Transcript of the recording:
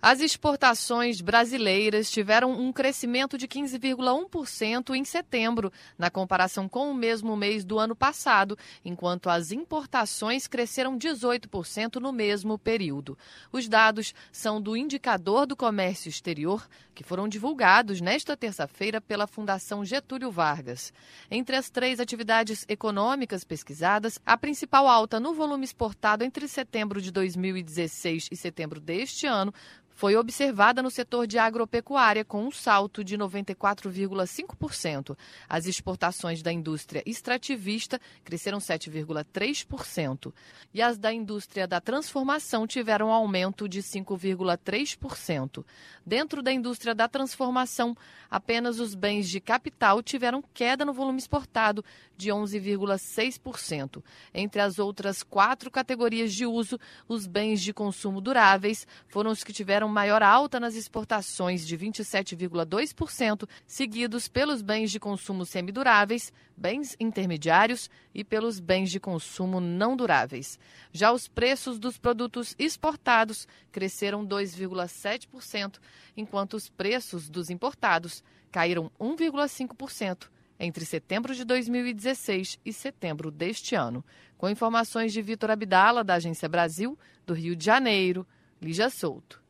As exportações brasileiras tiveram um crescimento de 15,1% em setembro, na comparação com o mesmo mês do ano passado, enquanto as importações cresceram 18% no mesmo período. Os dados são do Indicador do Comércio Exterior, que foram divulgados nesta terça-feira pela Fundação Getúlio Vargas. Entre as 3 atividades econômicas pesquisadas, a principal alta no volume exportado entre setembro de 2016 e setembro deste ano foi observada no setor de agropecuária, com um salto de 94,5%. As exportações da indústria extrativista cresceram 7,3%. E as da indústria da transformação tiveram aumento de 5,3%. Dentro da indústria da transformação, apenas os bens de capital tiveram queda no volume exportado de 11,6%. Entre as outras 4 categorias de uso, os bens de consumo duráveis foram os que tiveram maior alta nas exportações de 27,2%, seguidos pelos bens de consumo semiduráveis, bens intermediários e pelos bens de consumo não duráveis. Já os preços dos produtos exportados cresceram 2,7%, enquanto os preços dos importados caíram 1,5% entre setembro de 2016 e setembro deste ano. Com informações de Vitor Abdala, da Agência Brasil, do Rio de Janeiro, Lígia Souto.